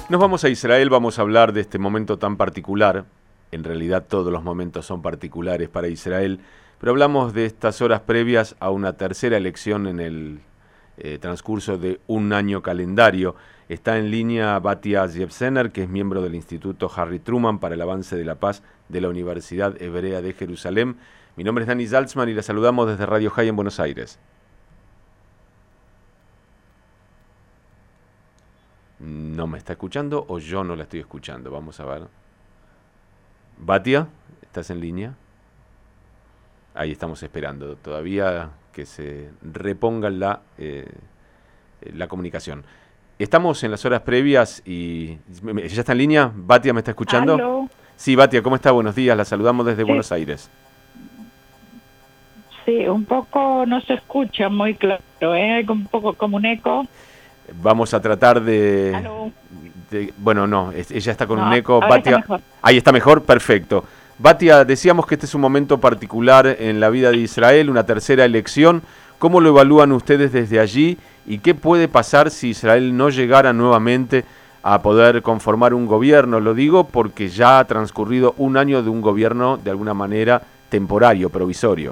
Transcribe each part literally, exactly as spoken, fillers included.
Nos vamos a Israel, vamos a hablar de este momento tan particular. En realidad todos los momentos son particulares para Israel, pero hablamos de estas horas previas a una tercera elección en el eh, transcurso de un año calendario. Está en línea Batia Zevsener, que es miembro del Instituto Harry Truman para el Avance de la Paz de la Universidad Hebrea de Jerusalén. Mi nombre es Dani Zaltzman y la saludamos desde Radio High en Buenos Aires. ¿No me está escuchando o yo no la estoy escuchando? Vamos a ver. Batia, ¿estás en línea? Ahí estamos esperando todavía que se reponga la, eh, la comunicación. Estamos en las horas previas y... ¿Ya está en línea? ¿Batia me está escuchando? ¿Aló? Sí, Batia, ¿cómo está? Buenos días, la saludamos desde sí. Buenos Aires. Sí, un poco no se escucha muy claro, ¿eh? Hay un poco como un eco. Vamos a tratar de, de... Bueno, no, ella está con no, un eco. Batia, está ahí está mejor, perfecto. Batia, decíamos que este es un momento particular en la vida de Israel, una tercera elección. ¿Cómo lo evalúan ustedes desde allí? ¿Y qué puede pasar si Israel no llegara nuevamente a poder conformar un gobierno? Lo digo porque ya ha transcurrido un año de un gobierno, de alguna manera, temporario, provisorio.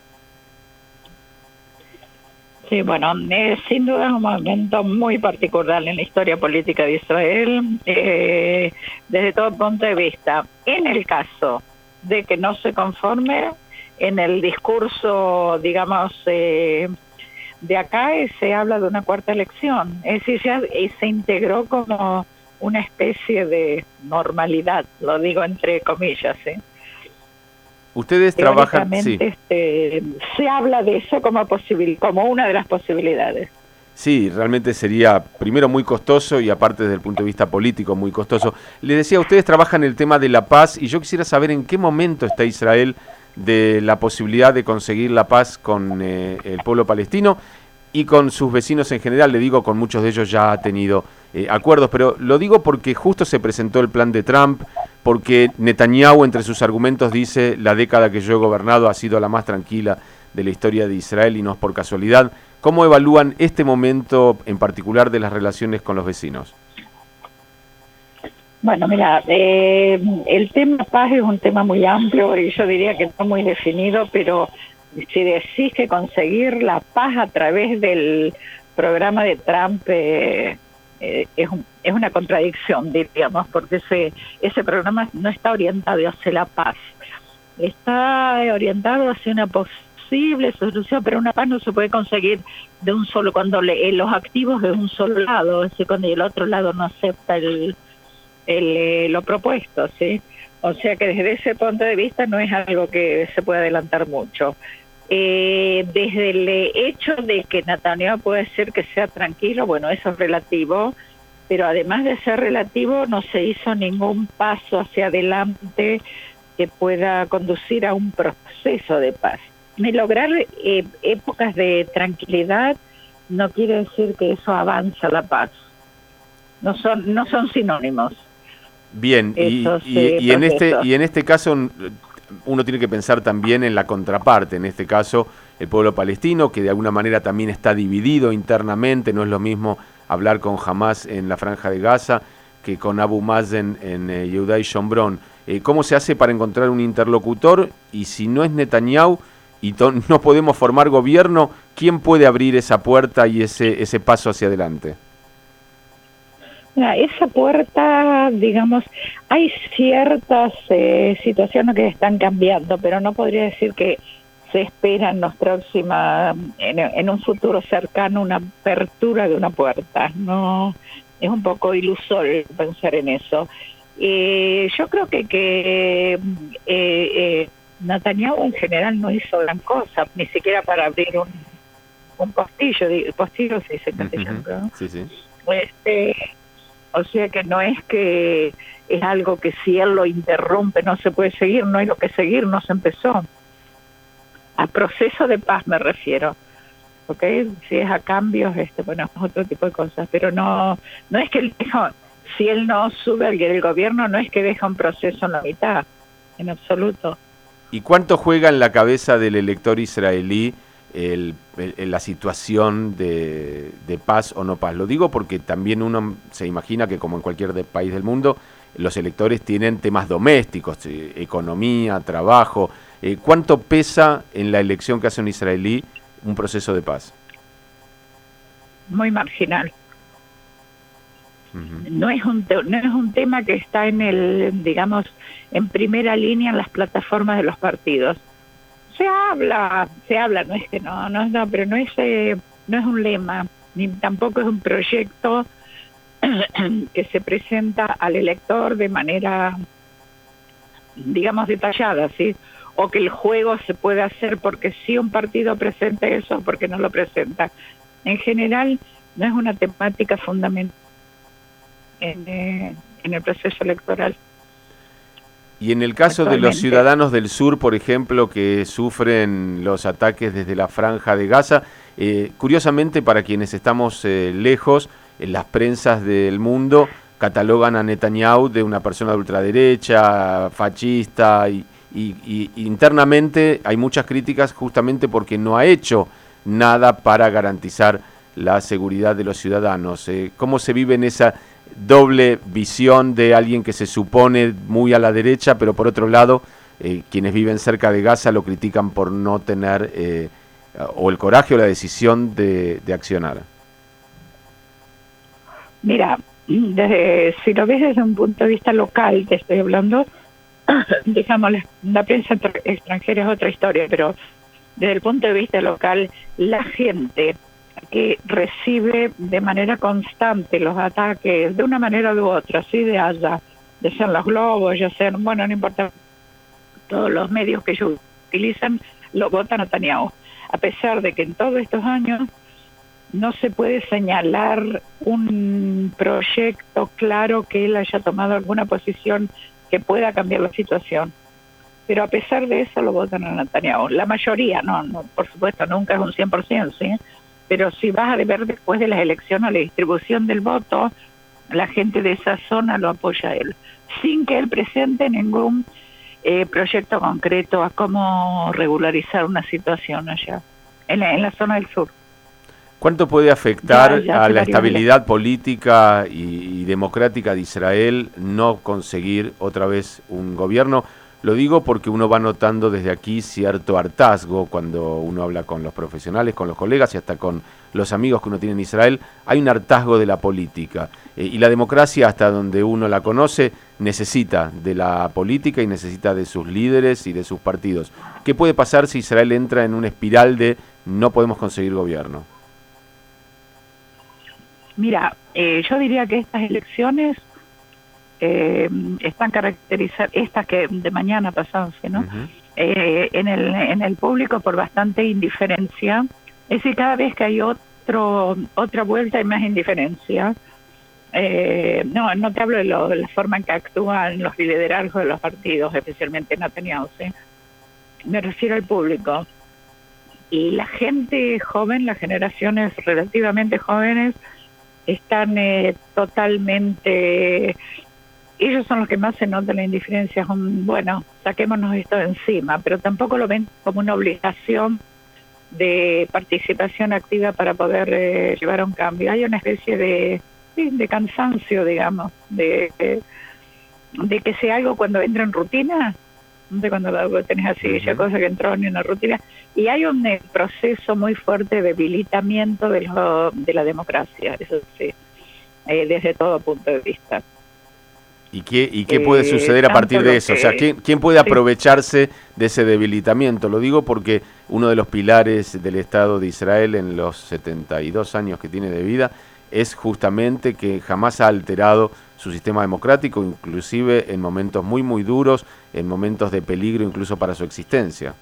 Sí, bueno, eh, sin duda es un momento muy particular en la historia política de Israel, eh, desde todo punto de vista. En el caso de que no se conforme, en el discurso, digamos, eh, de acá eh, se habla de una cuarta elección, es decir, ya eh, se integró como una especie de normalidad, lo digo entre comillas, ¿eh? Ustedes trabajan, sí. Este, se habla de eso como posibil, como una de las posibilidades. Sí, realmente sería primero muy costoso y aparte desde el punto de vista político muy costoso. Les decía, ustedes trabajan el tema de la paz y yo quisiera saber en qué momento está Israel de la posibilidad de conseguir la paz con eh, el pueblo palestino y con sus vecinos en general. Le digo, con muchos de ellos ya ha tenido eh, acuerdos, pero lo digo porque justo se presentó el plan de Trump, porque Netanyahu entre sus argumentos dice la década que yo he gobernado ha sido la más tranquila de la historia de Israel y no es por casualidad. ¿Cómo evalúan este momento en particular de las relaciones con los vecinos? Bueno, mira, eh, el tema paz es un tema muy amplio y yo diría que no muy definido, pero si decís que conseguir la paz a través del programa de Trump eh, eh, es, un, es una contradicción, diríamos, porque ese, ese programa no está orientado hacia la paz, está orientado hacia una posible solución, pero una paz no se puede conseguir de un solo, cuando le, los activos de un solo lado, es decir, cuando el otro lado no acepta el, el, eh, lo propuesto, ¿sí? O sea que desde ese punto de vista no es algo que se puede adelantar mucho. Eh, desde el hecho de que Netanyahu puede ser que sea tranquilo, bueno, eso es relativo, pero además de ser relativo no se hizo ningún paso hacia adelante que pueda conducir a un proceso de paz. Y lograr eh, épocas de tranquilidad no quiere decir que eso avanza la paz. No son, no son sinónimos. Bien, y, y, y, en este, y en este caso uno tiene que pensar también en la contraparte, en este caso el pueblo palestino, que de alguna manera también está dividido internamente, no es lo mismo hablar con Hamas en la Franja de Gaza que con Abu Mazen en eh, Yehudá y Shomrón. Eh, ¿Cómo se hace para encontrar un interlocutor? Y si no es Netanyahu y no podemos formar gobierno, ¿quién puede abrir esa puerta y ese, ese paso hacia adelante? Mira, esa puerta, digamos, hay ciertas eh, situaciones que están cambiando, pero no podría decir que se espera en los próxima, en, en un futuro cercano una apertura de una puerta. No, es un poco ilusorio pensar en eso. Eh, yo creo que que eh, eh, Netanyahu en general no hizo gran cosa, ni siquiera para abrir un, un postillo, postillo se dice en castellano, ¿no? Sí, sí. Este, o sea que no es que es algo que si él lo interrumpe no se puede seguir, no hay lo que seguir, no se empezó. A proceso de paz me refiero, ¿ok? Si es a cambios, este, bueno, es otro tipo de cosas, pero no no es que él deja, si él no sube al el gobierno, no es que deja un proceso en la mitad, en absoluto. ¿Y cuánto juega en la cabeza del elector israelí el, el, la situación de, de paz o no paz. Lo digo porque también uno se imagina que, como en cualquier de, país del mundo, los electores tienen temas domésticos, eh, economía, trabajo. Eh, ¿Cuánto pesa en la elección que hace un israelí un proceso de paz? Muy marginal. Uh-huh. No es un te- no es un tema que está en el, digamos, en primera línea en las plataformas de los partidos. Se habla, se habla, no es que no, no, no, pero no es, eh, no es un lema, ni tampoco es un proyecto que se presenta al elector de manera, digamos, detallada, ¿sí? O que el juego se puede hacer porque sí un partido presenta eso, porque no lo presenta. En general, no es una temática fundamental en, eh, en el proceso electoral. Y en el caso de los ciudadanos del sur, por ejemplo, que sufren los ataques desde la Franja de Gaza, eh, curiosamente para quienes estamos eh, lejos, en las prensas del mundo catalogan a Netanyahu de una persona de ultraderecha, fascista, y, y, y internamente hay muchas críticas justamente porque no ha hecho nada para garantizar la seguridad de los ciudadanos. Eh, ¿Cómo se vive en esa doble visión de alguien que se supone muy a la derecha, pero por otro lado, eh, quienes viven cerca de Gaza lo critican por no tener eh, o el coraje o la decisión de, de accionar? Mira, desde, si lo ves desde un punto de vista local, te estoy hablando, digamos, la, la prensa extranjera es otra historia, pero desde el punto de vista local, la gente que recibe de manera constante los ataques, de una manera u otra, sí, de allá, ya sean los globos, ya sean, bueno, no importa, todos los medios que ellos utilizan, lo votan a Netanyahu. A pesar de que en todos estos años no se puede señalar un proyecto claro que él haya tomado alguna posición que pueda cambiar la situación. Pero a pesar de eso lo votan a Netanyahu. La mayoría, no, no, por supuesto, nunca es un cien por ciento, ¿sí? Pero si vas a ver después de las elecciones la distribución del voto, la gente de esa zona lo apoya a él, sin que él presente ningún eh, proyecto concreto a cómo regularizar una situación allá, en la, en la zona del sur. ¿Cuánto puede afectar ya, ya a la estabilidad la... política y, y democrática de Israel no conseguir otra vez un gobierno? Lo digo porque uno va notando desde aquí cierto hartazgo cuando uno habla con los profesionales, con los colegas y hasta con los amigos que uno tiene en Israel. Hay un hartazgo de la política eh, y la democracia, hasta donde uno la conoce, necesita de la política y necesita de sus líderes y de sus partidos. ¿Qué puede pasar si Israel entra en una espiral de no podemos conseguir gobierno? Mira, eh, yo diría que estas elecciones eh, están caracterizadas, estas que de mañana pasadas, ¿no? Uh-huh. eh, en el en el público por bastante indiferencia. Es decir, cada vez que hay otro otra vuelta hay más indiferencia. Eh, no, no te hablo de, lo, de la forma en que actúan los liderazgos de los partidos, especialmente Netanyahu, ¿sí? Me refiero al público. Y la gente joven, las generaciones relativamente jóvenes, están eh, totalmente, ellos son los que más se nota la indiferencia, son, bueno, saquémonos esto de encima, pero tampoco lo ven como una obligación de participación activa para poder eh, llevar a un cambio. Hay una especie de, sí, de cansancio, digamos, de, de, de que sea algo cuando entra en rutina, de cuando lo tenés así, uh-huh. ya cosa que entró en una rutina, y hay un eh, proceso muy fuerte de debilitamiento de, lo, de la democracia, eso sí, eh, desde todo punto de vista. ¿Y qué, y qué puede suceder eh, a partir de eso? Que, o sea, ¿quién, quién puede aprovecharse sí. de ese debilitamiento? Lo digo porque uno de los pilares del Estado de Israel en los setenta y dos años que tiene de vida es justamente que jamás ha alterado su sistema democrático, inclusive en momentos muy, muy duros, en momentos de peligro incluso para su existencia.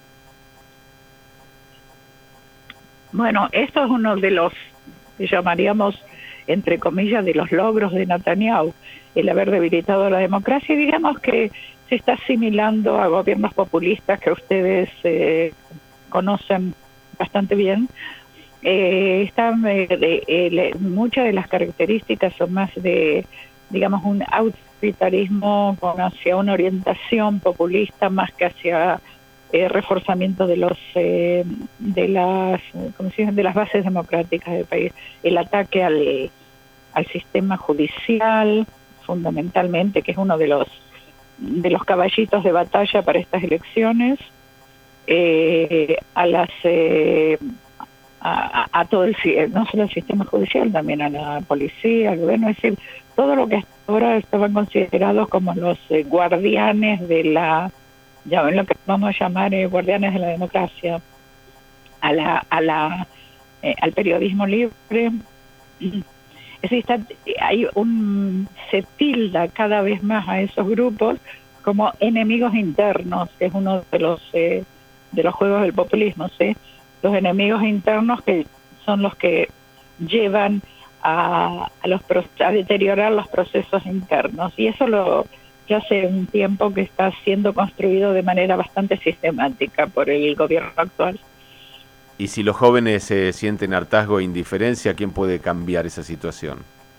Bueno, esto es uno de los que llamaríamos, entre comillas, de los logros de Netanyahu, el haber debilitado la democracia, y digamos que se está asimilando a gobiernos populistas que ustedes eh, conocen bastante bien. Eh, están eh, de, eh, muchas de las características son más de, digamos, un autoritarismo con hacia una orientación populista más que hacia eh, reforzamiento de los eh, de las ¿cómo se dice? de las bases democráticas del país, el ataque al, al sistema judicial, fundamentalmente, que es uno de los de los caballitos de batalla para estas elecciones, eh, a las eh, a, a todo el no solo el sistema judicial, también a la policía, al gobierno, es decir, todo lo que hasta ahora estaban considerados como los eh, guardianes de la, ya ven lo que vamos a llamar eh, guardianes de la democracia, a la a la eh, al periodismo libre. Es decir, está, hay un se tilda cada vez más a esos grupos como enemigos internos, que es uno de los eh, de los juegos del populismo, ¿sí? Los enemigos internos que son los que llevan a, a los a deteriorar los procesos internos, y eso lo ya hace un tiempo que está siendo construido de manera bastante sistemática por el gobierno actual. Y si los jóvenes eh, sienten hartazgo e indiferencia, ¿quién puede cambiar esa situación?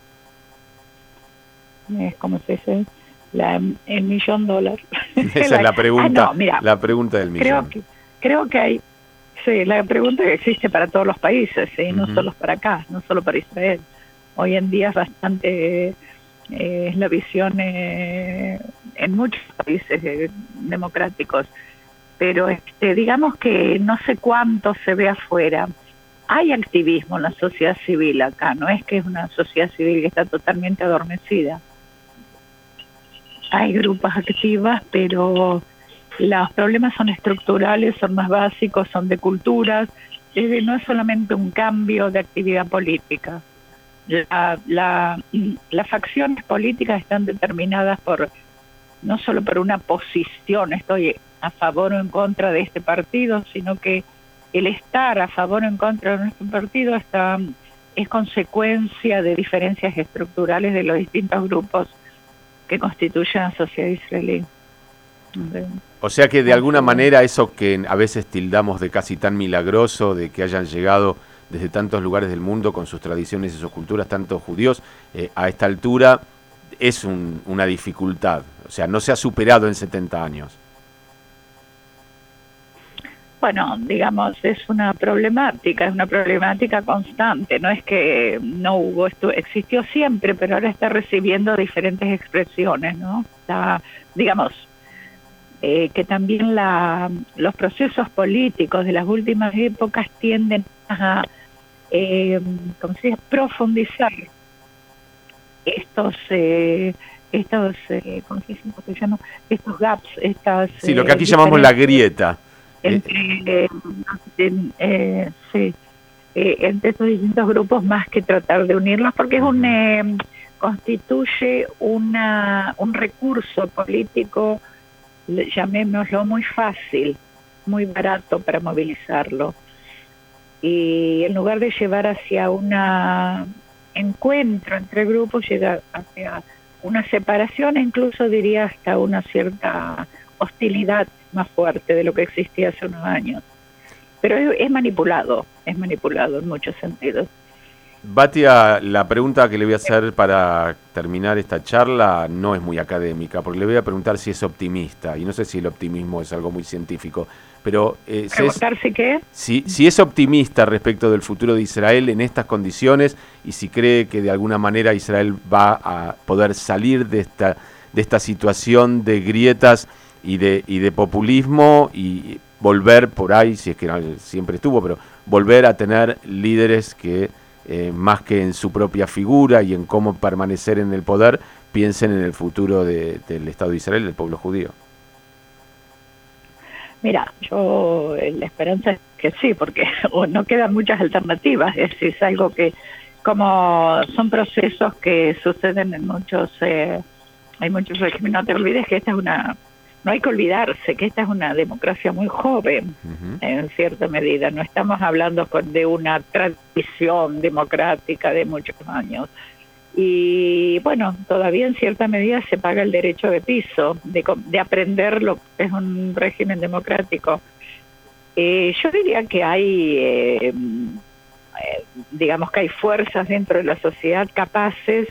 Es como se dice, la, el millón dólar. Esa es la pregunta, ah, no, mira, la pregunta del millón. Creo que, creo que hay, sí, la pregunta que existe para todos los países, ¿sí? No Uh-huh. solo para acá, no solo para Israel. Hoy en día es bastante, eh, es la visión eh, en muchos países eh, democráticos. Pero este, digamos que no sé cuánto se ve afuera. Hay activismo en la sociedad civil acá, no es que es una sociedad civil que está totalmente adormecida. Hay grupos activas, pero los problemas son estructurales, son más básicos, son de culturas. Es decir, no es solamente un cambio de actividad política. La, la, las facciones políticas están determinadas por no solo por una posición, estoy a favor o en contra de este partido, sino que el estar a favor o en contra de nuestro partido está, es consecuencia de diferencias estructurales de los distintos grupos que constituyen la sociedad israelí. O sea que de alguna manera eso que a veces tildamos de casi tan milagroso, de que hayan llegado desde tantos lugares del mundo con sus tradiciones y sus culturas, tantos judíos, eh, a esta altura es un, una dificultad. O sea, no se ha superado en setenta años. Bueno, digamos, es una problemática, es una problemática constante. No es que no hubo, esto existió siempre, pero ahora está recibiendo diferentes expresiones, ¿no? Está, digamos, eh, que también la, los procesos políticos de las últimas épocas tienden a, eh, ¿cómo se dice?, profundizar estos, eh, estos, eh, ¿cómo se dice? ¿Cómo se llama? Estos gaps, estas. Sí, lo que aquí eh, llamamos la grieta. Entre, eh, eh, sí, eh, entre estos distintos grupos, más que tratar de unirlos, porque es un eh, constituye una un recurso político, llamémoslo, muy fácil, muy barato para movilizarlo, y en lugar de llevar hacia un encuentro entre grupos, llega hacia una separación, e incluso diría hasta una cierta hostilidad más fuerte de lo que existía hace unos años. Pero es, es manipulado, es manipulado en muchos sentidos. Batia, la pregunta que le voy a hacer para terminar esta charla no es muy académica, porque le voy a preguntar si es optimista, y no sé si el optimismo es algo muy científico, pero eh, si, es, si, qué? Si, si es optimista respecto del futuro de Israel en estas condiciones, y si cree que de alguna manera Israel va a poder salir de esta, de esta situación de grietas y de y de populismo y volver por ahí, si es que no, siempre estuvo, pero volver a tener líderes que eh, más que en su propia figura y en cómo permanecer en el poder, piensen en el futuro de, del Estado de Israel, del pueblo judío. Mira, yo la esperanza es que sí, porque no quedan muchas alternativas, es decir, es algo que, como son procesos que suceden en muchos, eh, hay muchos regímenes, no te olvides que esta es una, no hay que olvidarse que esta es una democracia muy joven, uh-huh. en cierta medida, no estamos hablando con, de una tradición democrática de muchos años. Y bueno, todavía en cierta medida se paga el derecho de piso, de, de aprender lo que es un régimen democrático. Eh, yo diría que hay, eh, eh, digamos que hay fuerzas dentro de la sociedad capaces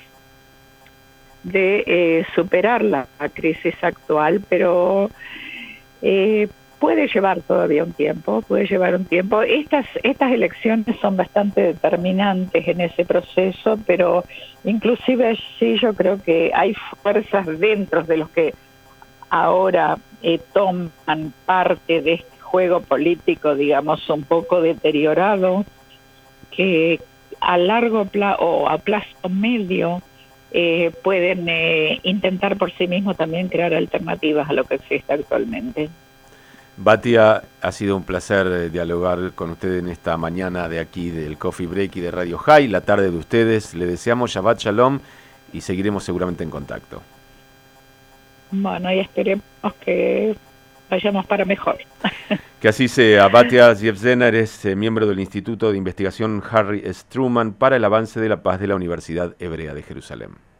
de eh, superar la, la crisis actual, pero eh, puede llevar todavía un tiempo, puede llevar un tiempo. Estas, estas elecciones son bastante determinantes en ese proceso, pero inclusive sí yo creo que hay fuerzas dentro de los que ahora eh, toman parte de este juego político, digamos, un poco deteriorado, que a largo plazo o a plazo medio eh, pueden eh, intentar por sí mismos también crear alternativas a lo que existe actualmente. Batia, ha sido un placer eh, dialogar con usted en esta mañana de aquí del Coffee Break y de Radio High, la tarde de ustedes. Le deseamos Shabbat Shalom y seguiremos seguramente en contacto. Bueno, y esperemos que vayamos para mejor. Que así sea. Batia Zievzener es eh, miembro del Instituto de Investigación Harry S. Truman para el Avance de la Paz de la Universidad Hebrea de Jerusalén.